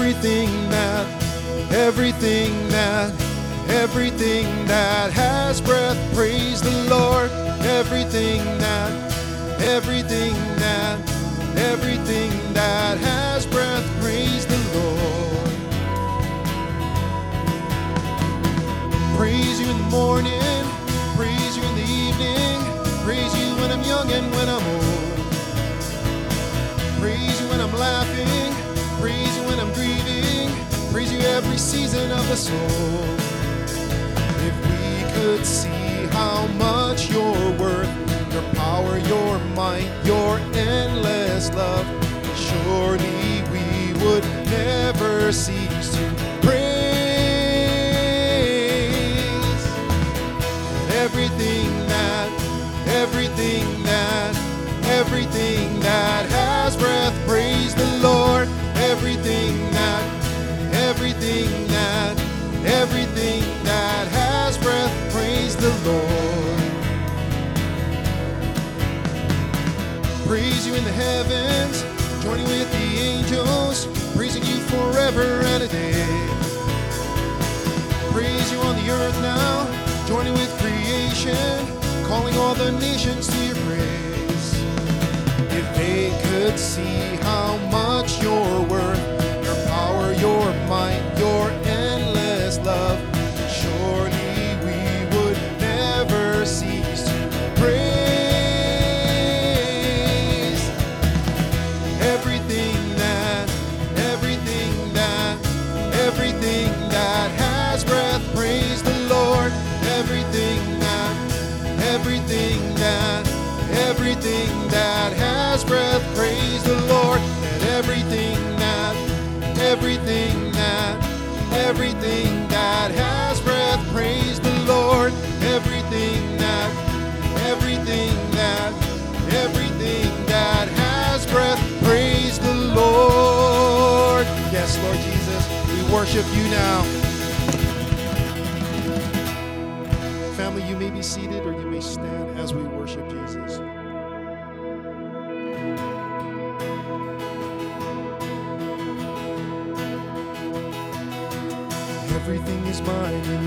everything that has breath, praise the Lord. Everything that has breath, praise the Lord. Praise you in the morning, praise you in the evening, praise you when I'm young and when I'm old. Praise you when I'm laughing, praise you when I'm grieving, praise you every season of the soul. If we could see how much you're worth, your power, your might, your endless love, surely we would never cease to praise. Everything that has breath, praise the Lord. Everything that has breath, praise the Lord. Praise you in the heavens, joining with the angels, praising you forever and a day. Praise you on the earth now, joining with creation, calling all the nations to your praise. If they could see how much you're worth, your power, your might, your endless love, surely we would never cease to praise. Everything that has breath, praise the Lord. Everything that has breath, praise the Lord. And everything that has breath, praise the Lord. Everything that has breath, praise the Lord. Yes, Lord Jesus, we worship you now. Family, you may be seated or you may stand as we worship Jesus. Everything is mine in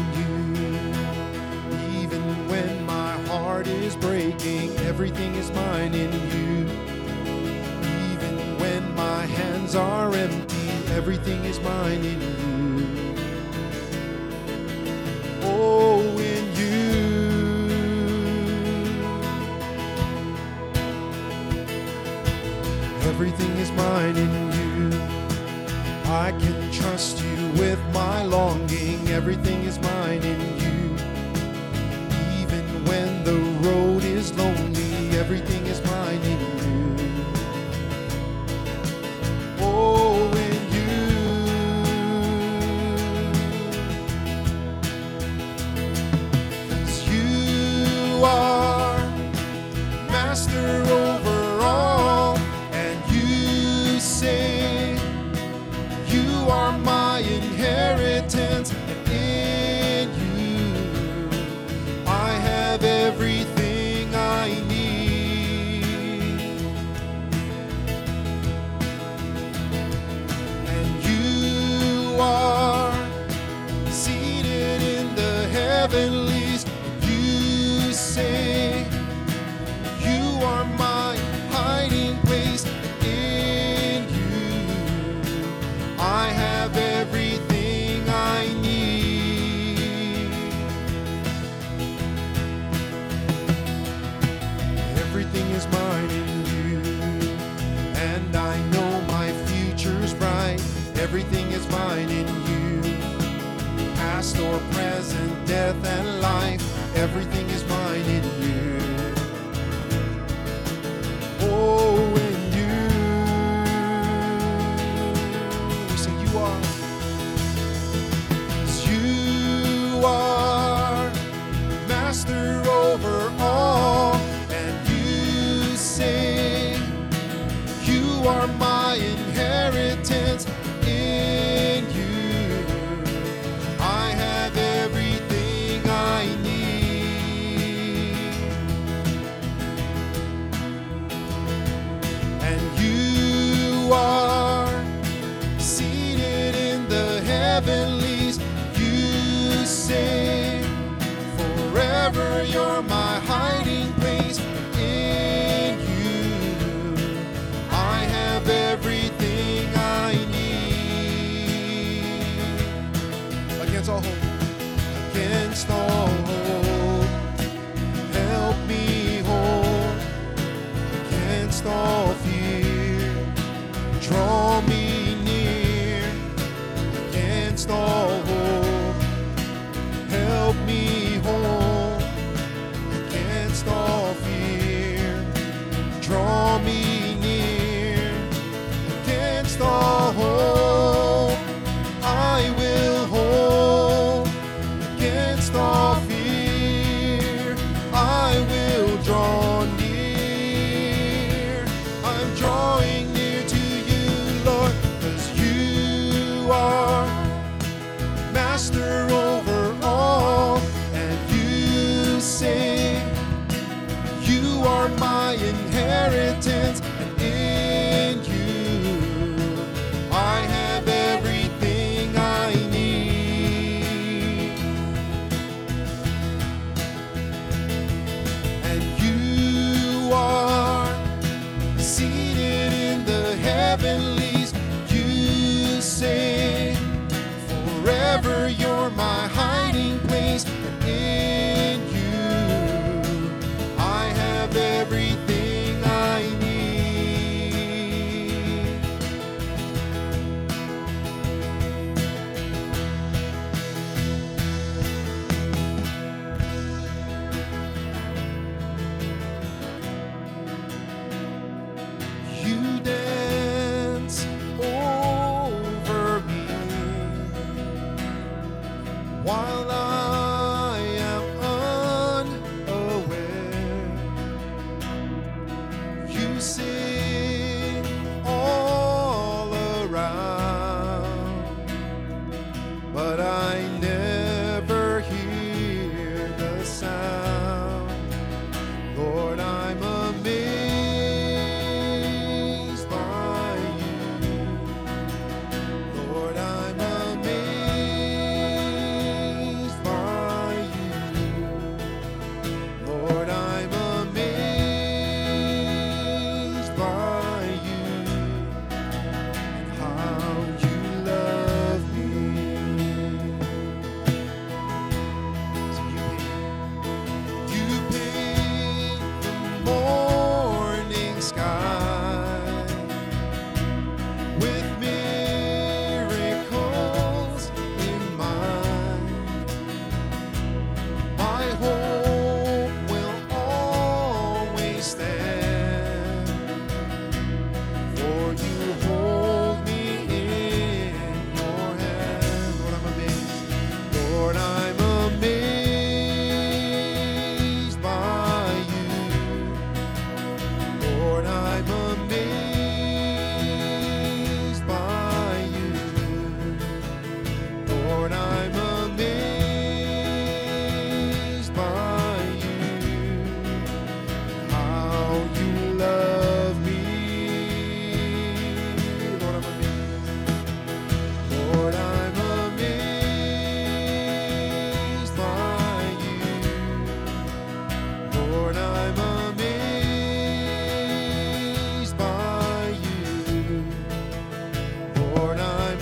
you. Even when my heart is breaking, everything is mine in you. Even when my hands are empty, everything is mine in you. Oh, in you. Everything is mine in you. I can trust you with my longing. Everything is mine in you. Even when the road is lonely, everything is mine in you. Oh, in you. 'Cause you are master over all, and you say you are my inheritance, and in you I have everything I need. And you are seated in the heavenlies. You say you are my hiding place. In you I have everything I need. Everything is mine in you, and I know my future's bright. Everything is mine in you, past or present, death and life. Everything is mine in you. Oh, in you. So you are. 'Cause you are master over all, and you say you are my inheritance. In you I have everything I need. Forever you're my hiding place. In you I have everything I need. Against all hope, against all hope, help me hold. Against all fear, draw me near. Against all hope, help me hold. Against all fear, draw me near. Against all hope, I will hold. Against all fear, I will draw near. I'm drawing near to you, Lord, 'cause you are master over all, and you say you are my inheritance, and in you I have everything I need. And you are seated in the heavenlies. You say forever you're my hiding place, and in you I have everything I need. You dance over me while I am unaware. You sing all around, but I never hear the sound. Lord, I'm amazed by you. Lord, I'm amazed by you. Lord, I'm amazed by you, and how you love me. So you paint the morning sky with miracles in mind. My hope will always stand, for you hold me in your hand. Lord, I'm amazed. Lord, I'm amazed by you. Lord, I'm amazed by you. Lord, I'm amazed by you, how you love me. Lord, I'm amazed. Lord, I'm amazed by you. Lord, I'm amazed by you. Lord, I'm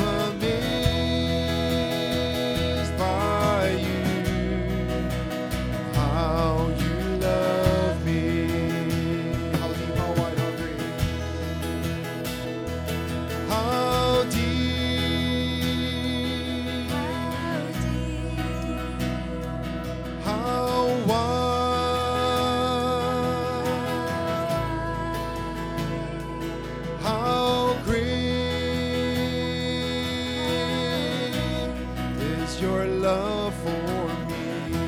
amazed by you, how you love me. How deep, how wide, how great, how deep, how wide, how great is your love for me.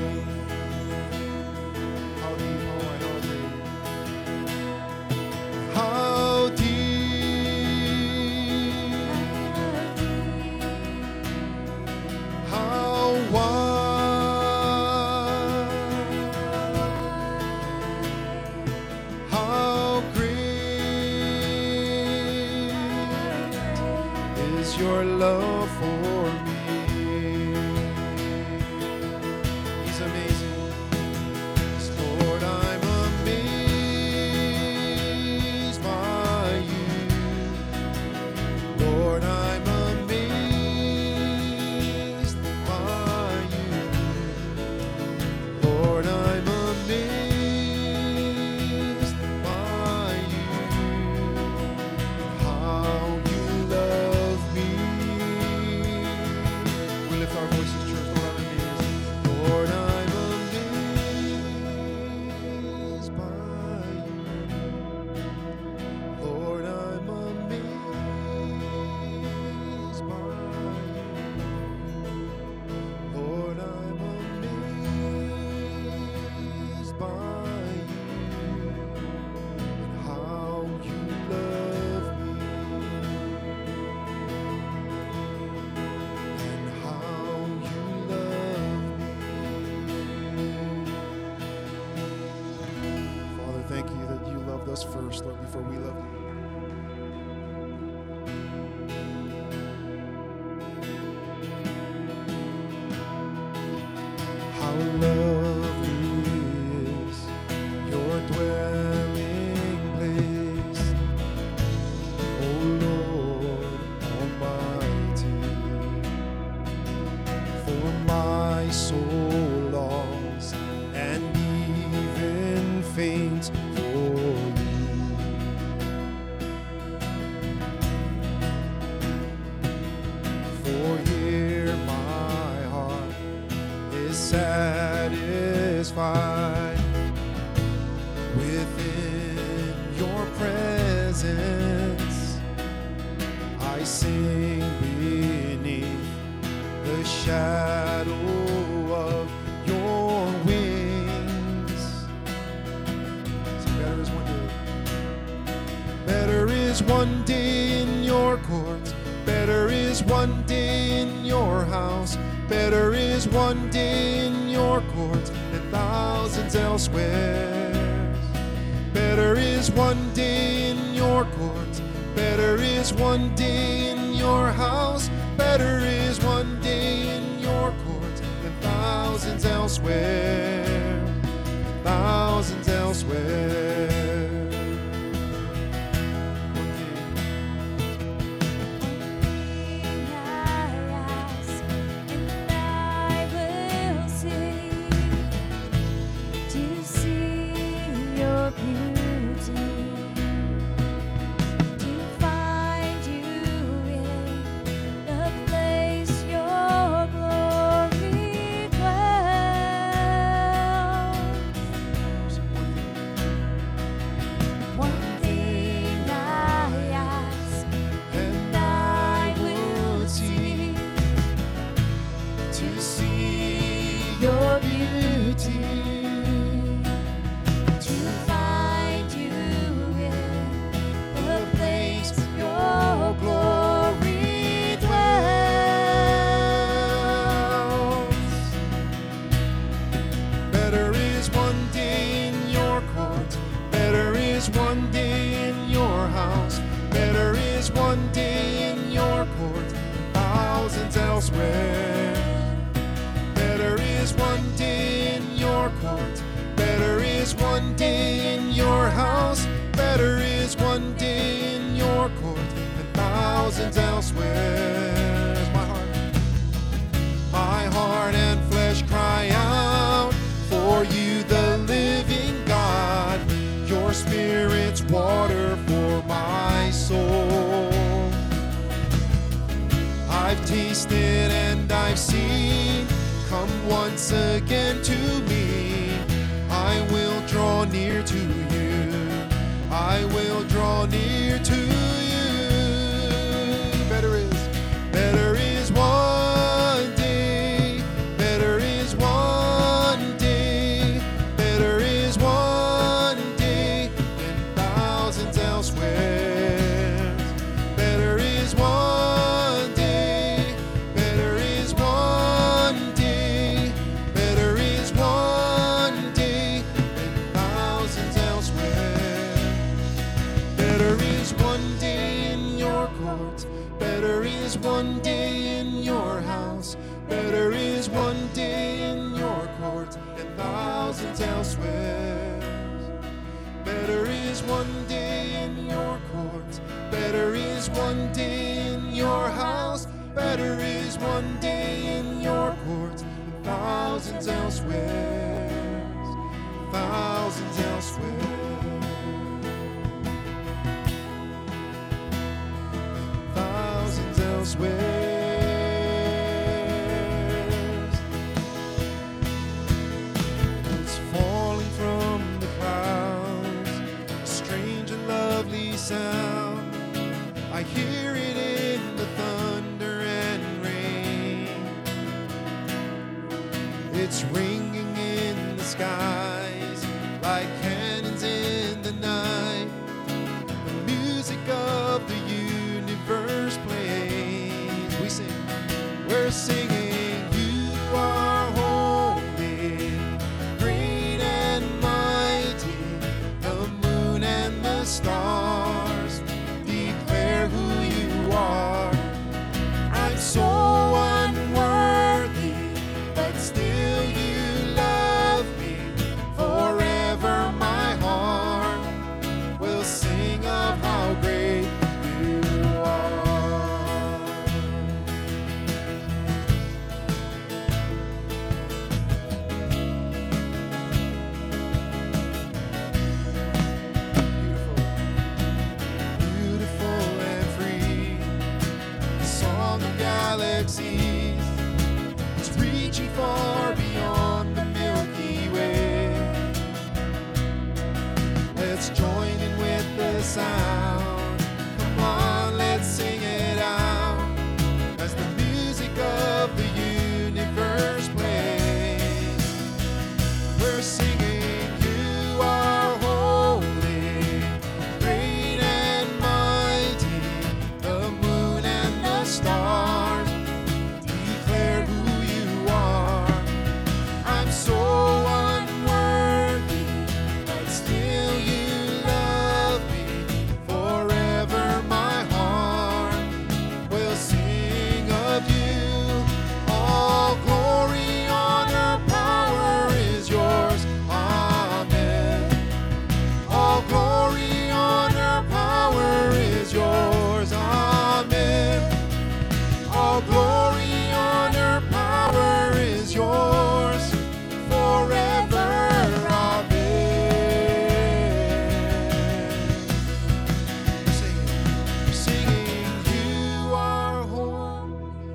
How deep, how wide, how great, how deep, how wide, how great is your love for me. He's amazing. us first, Lord, before we love you. How lovely is your dwelling place, O Lord Almighty. For my soul longs and even faints for you. For here my heart is satisfied within your presence. I sing beneath the shadow of your wings. See, better is one day in your courts. Better is one day in your house. Better is one day in your courts than thousands elsewhere. Better is one day in your courts. Better is one day in your house. Better is one day in your courts than thousands elsewhere. Thousands elsewhere. One day in your house, better is one day in your court, thousands elsewhere. Better is one day in your court, better is one day in your house, better is one day in your court, and thousands elsewhere. My heart and flesh cry out for you, the living God. Your Spirit's water for my soul. I've tasted and I've seen. Come once again to me. I will draw near to you. I will draw near to you. Better is one day. Better is one day. Better is one day than thousands elsewhere. Better is one day. Better is one day. Better is one day than thousands elsewhere. Better is one day in your court. Better is one day in your house. Better is one day in your court than thousands elsewhere. Better is one day in your court. Better is one day in your house. Better is one day in your court than thousands elsewhere. Thousands elsewhere. Thousands elsewhere. It's falling from the clouds, a strange and lovely sound. I hear it in the thunder and rain. It's ringing in the skies like cannons in the night. The music of the universe plays. We sing, we're singing, you are holy, great and mighty. The moon and the galaxies. It's reaching far beyond the Milky Way. Let's join in with the sound. Come on, let's sing it out as the music of the universe plays. We're singing, you are holy, great and mighty. The moon and the stars declare who you are. I'm so unworthy, but still you love me. Forever my heart will sing of you. All glory, honor, power is yours. Amen. All glory, honor, power is yours. Amen. All glory, honor, power is yours forever. Amen. We're singing, you are holy.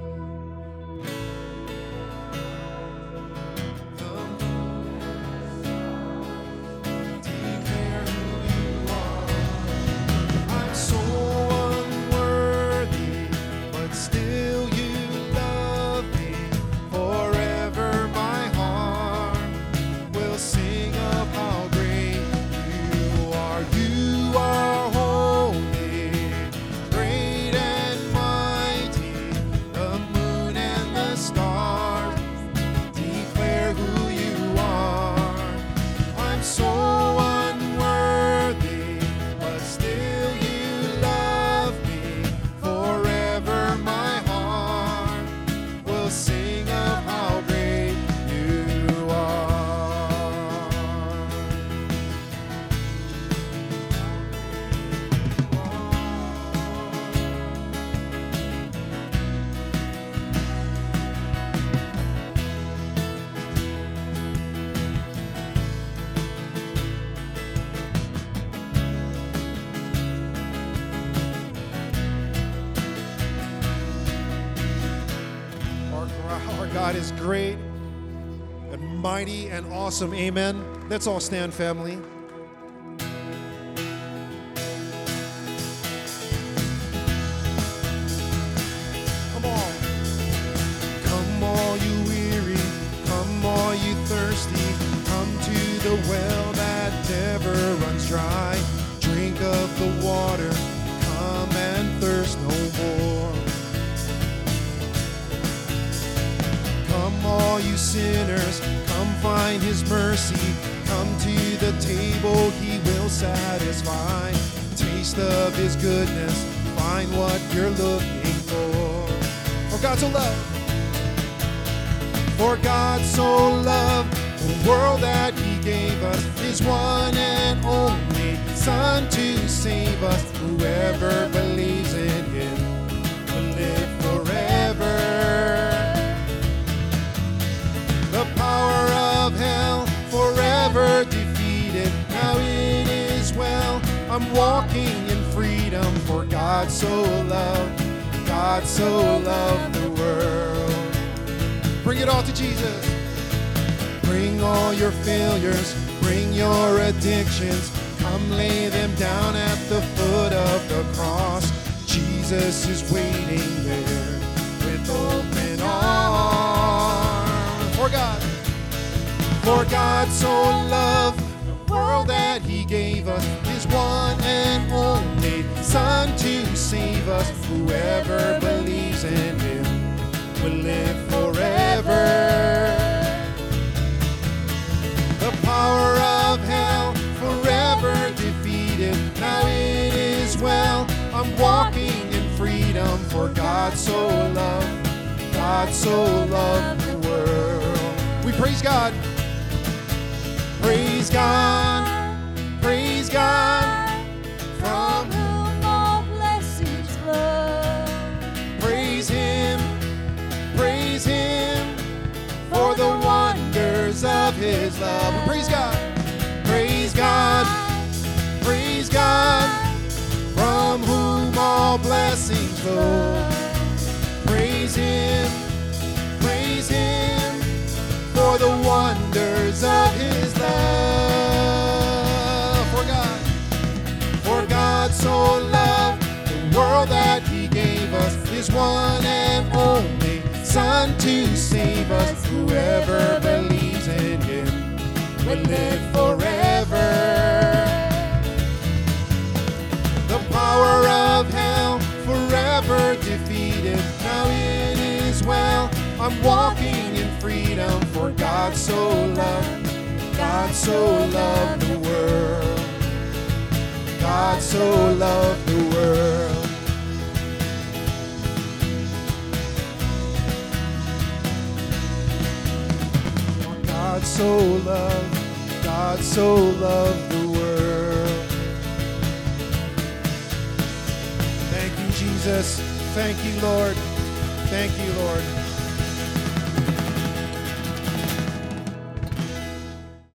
Declare who you are. I'm so unworthy, but still you love me. Forever my heart will sing of how great you are. You are holy, great and mighty. The moon and the stars declare who you are. I'm so unworthy, but still you love me. Forever my heart will sing of how great you are. Our God is great and mighty and awesome. Amen. Let's all stand, family. Come on. Come all you weary, come all you thirsty, come to the well that never runs dry. Drink of the water, come and thirst no more. Come all you sinners, come find his mercy. Come to the table, he will satisfy. Taste of his goodness, find what you're looking for. For God so loved, for God so loved the world that he gave us his one and only Son to save us. Whoever believes in him will live forever. The power of hell forever defeated. Now it is well. I'm walking in freedom. For God so loved the world. Bring it all to Jesus. Bring all your failures, bring your addictions. Come lay them down at the foot of the cross. Jesus is waiting there with open arms. For God so loved the world that he gave us his one and only Son to save us. Whoever believes in him will live forever. The power of hell forever defeated. Now it is well. I'm walking in freedom. For God so loved the world. We praise God. Praise God, praise God, from whom all blessings flow. Praise Him, for the wonders of His love. We praise God, praise God, from whom all blessings flow. Praise Praise Him for the wonders of His love. For God so loved the world that He gave us His one and only Son to save us. Whoever believes in Him will live forever. The power of hell forever defeated. Now it is well. I'm walking in freedom. For God so loved the world. God so loved the world. God so loved the world. Thank you, Jesus. Thank you, Lord. Thank you, Lord.